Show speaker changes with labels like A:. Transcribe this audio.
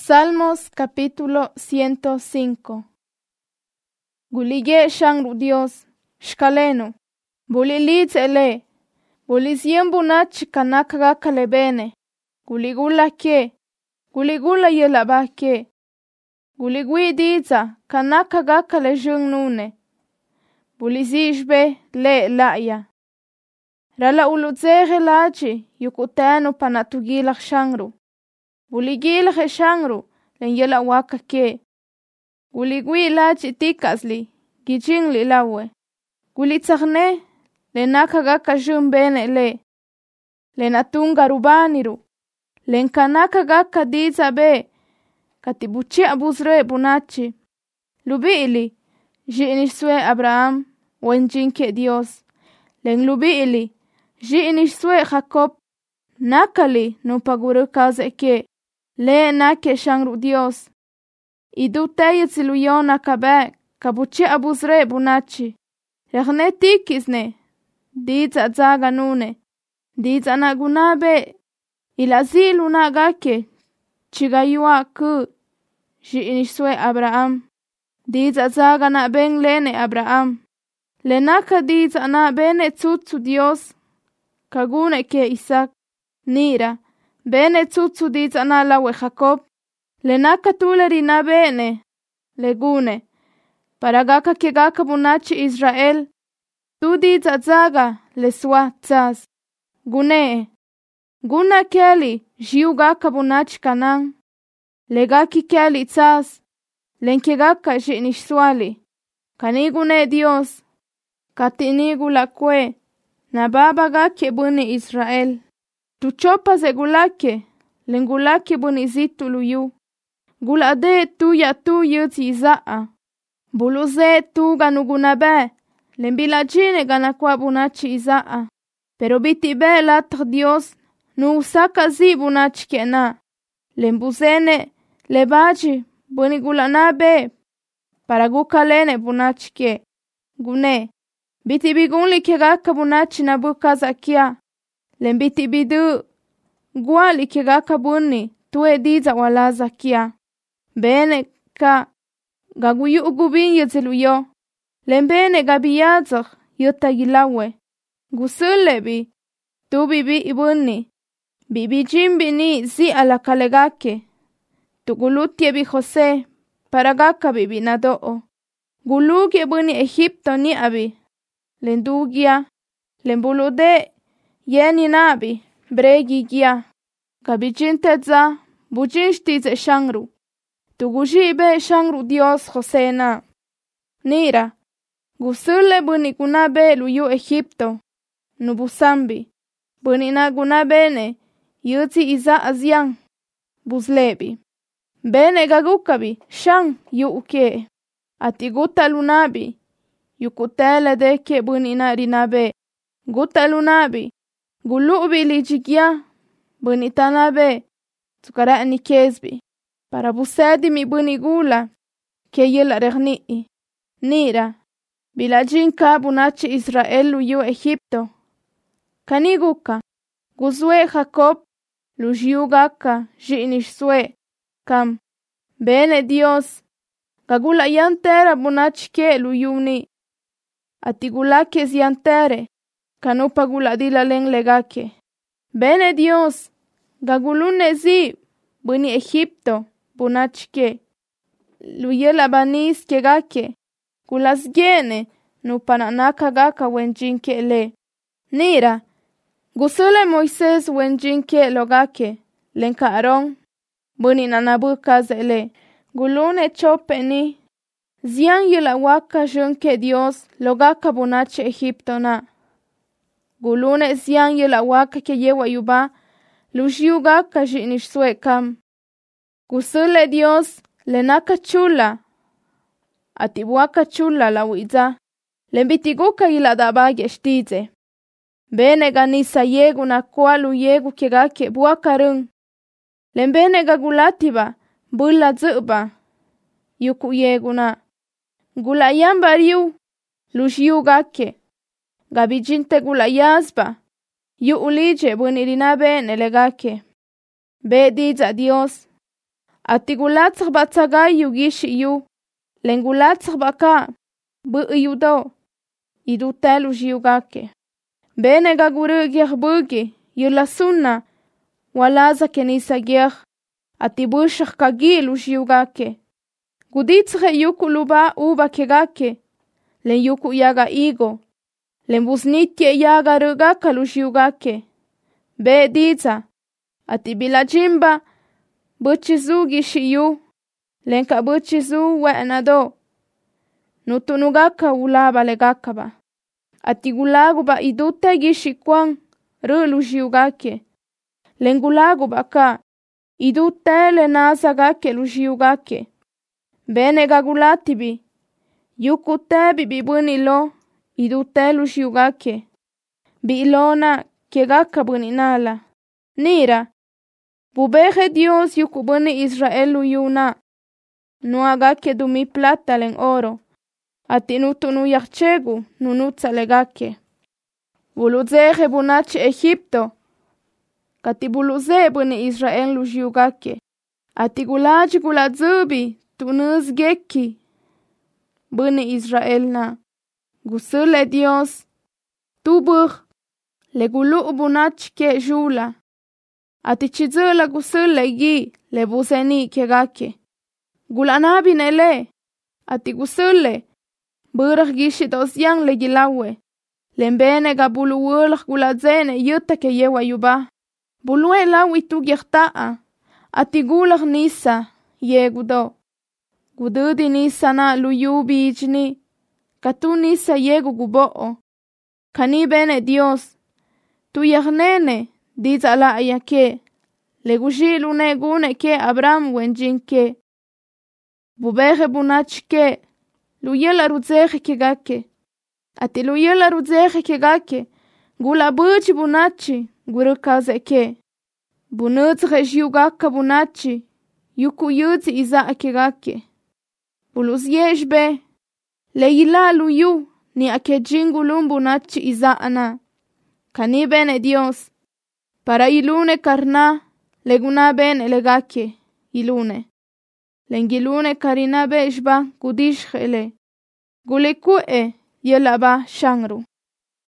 A: Salmos capítulo 105. Guliye shangru Dios, shkalenu, bulilitz ele, bulizien bunach kanakaga kalebene, guligula ke, guligula yelaba ke, guligui diza kanakaga kalejung nune, bulizishbe le laya. Rala uludzege lachi yukutenu panatugilak shangru. Buligil he shangru len yela waka ke. Guligui lachi tikasli gijingli lawe. Gulitzagne len nakagaka jumbene le. Len atunga rubaniru. Len kanakagaka diza be. Katibuchi abuzre bunachi. Lubiili jiniswe Abraham wenjinke Dios. Len lubiili jiniswe Jacob. Nakali no paguru kaze ke. Le nake shangru Dios. Idu teyetsilu yona kabe kabuchi abuzre bunachi. Regne tikisne. Diza zaga nune. Diza nagunabe. Ilazilu nagake. Chigayua ku. Jiniswe Abraham. Diza zaga na ben lene Abraham. Le naka diza na bene tsutsu Dios. Kagune ke Isaac. Nira. Bene tsutsu diza na lawe Jacob. Le naka tuleri na bene. Legune. Paragaka ke gaka bunachi Israel. Tu diza zaga le swa tsaz. Gune. Guna keli jiu gaka bunachi Kanang. Legaki keli tsaz. Lenke gaka jiniswali. Kanigune Dios. Katinigu la kwe. Na baba gake buni Israel. Tu chopa ze gulake, len gulake bunizitu luyu. Gulade tu ya tu yuti izaa. Buluze tu ganugunabe, len bilajine ganakwa bunachi izaa. Pero biti be latr Dios, nu usaka zi bunachi kena. Len buzene, lebaji, bunigulana be, para gukalene bunachi ke. Gune, biti bigunli ke gaka bunachi nabuka zakia. Lembiti bidu guali ke gaka bunni tue diza wala zakia. Bene ka gaguyu ugubin yeziluyo. Lembene gabiyazak yuta gilawe. Gusulebi tu bibi ibunni. Bibi jimbi ni zi ala kalegake. Tu gulutie bi Jose paragaka bibi nadoo. Gulugie bunni Egipto ni abi. Lendugia. Lembulude. Yeni nabi, bregi gia. Gabijinteza, bujinshtize shangru. Tugujibe shangru Dios Josena. Nira, gusule buni gunabe luyu Egipto. Nubusambi, buni na gunabene, yuti iza azian. Buzlebi. Bene gagukabi, shang yu uke. Atiguta lunabi, yukutele deke buni na rinabe. Guta lunabi. Gulubi lijigia, buni tanabe, tukara ni kezbi. Para busedi mi buni gula, ke yela regnii. Nira, bilajinka bunachi Israel luyu Egipto. Kaniguka, guzwe Jacob, lujiugaka, jinishswe, kam. Bene Dios, gagula yantera bunachi ke luyuni. Atigulake ziantere. Kanupa guladila len legake. Bene Dios, gagulune zi, buni Egipto, bunachke. Luyela banis ke gake, gulasgene, nupananaka gaka wenjinke le. Nira, gusule Moises wenjinke logake, lenka Aron, buni nanabuka zele. Gulune chope ni, zian yela waka junke Dios, logaka bunache Egipto na. Gulune zian yela waka ke yewa yuba, lujiuga ka jinishswe kam. Gusule Dios lenaka chula, atibuaka chula la wiza, lembitiguka ila dabage shtize. Bene ganisa yegu na kualu yegu ke gake buaka rung. Lembene gagulatiba, bula zuba, yuku yegu na. Gulayamba riu, lujiuga ke. Gabijinte gulayazba, yu ulije bunirinabe nelegake. Be diza Dios, Ati gulatsakh batsagay yugishi yu. Lengulatsak baka bu yudo. Idu telu jiugake. Bene gaguru gier bugi. Yula sunna. Walaza kenisa gier. Ati bushak kagilu jiugake. Guditsre yuku luba uba kegake. Len yuku yaga igo. Len busnitye yaga rugaka lu jiugake. Be diza. Ati bilajimba. Buchizu gishiyu. Lenka buchizu wenado. Nutunugaka ulaba legaka ba. Ati gulagu ba idute gishikwang. Rulu jiugake. Lengulagu baka. Idute le nazagake lu jiugake. Bene gagulatibi. Yuku tebi bibuni lo. Idute lu jiugake. Bi ilona kegaka buninala. Nira. Bubeje Dios yuku buni Israelu yuna. No agake dumi plata len oro. Ati nutunu yachegu nunutsa legake. Buluzeje bunachi Egipto. Kati buluze buni Israel lu jiugake. Ati gulaji gulazubi tunuz geki. Buni Israel na. Gusule Dios. Tubur. Le gulu bunachi ke jula. Ati chizula gusule gi le buseni kegake. Gulanabi nele. Ati gusule. Burach gishi dosyang le gilawe. Lembene ga bulu wulach gulazene yuta ke yewa yuba. Bulue lawi tu giertaa. Ati gulach nisa yegudo. Gududi nisa na luyubi ijni. Katu nisa yegu guboo. Kani bene Dios. Tu yagnene. Diza la ayake. Legujilu negune ke Abraham wenjinke. Bubeje bunachke. Luyela ruzeje kegake. Ati luyela ruzeje kegake. Gula buchi bunachi. Gurukaze ke. Bunutzre jiugaka bunachi. Yuku yuzi iza kegake. Buluz yejbe. Leila luyu. Ni ake jingulum bunachi iza ana. Kani bene Dios. Para ilune karna. Leguna bene legake. Ilune. Lengilune karina bejba gudish khele. Gulekue yelaba shangru.